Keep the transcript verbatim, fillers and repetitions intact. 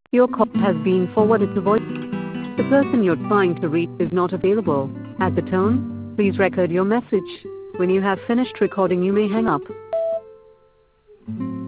Your call has been forwarded to voice. The person you're trying to reach is not available. At the tone, please record your message. When you have finished recording, you may hang up.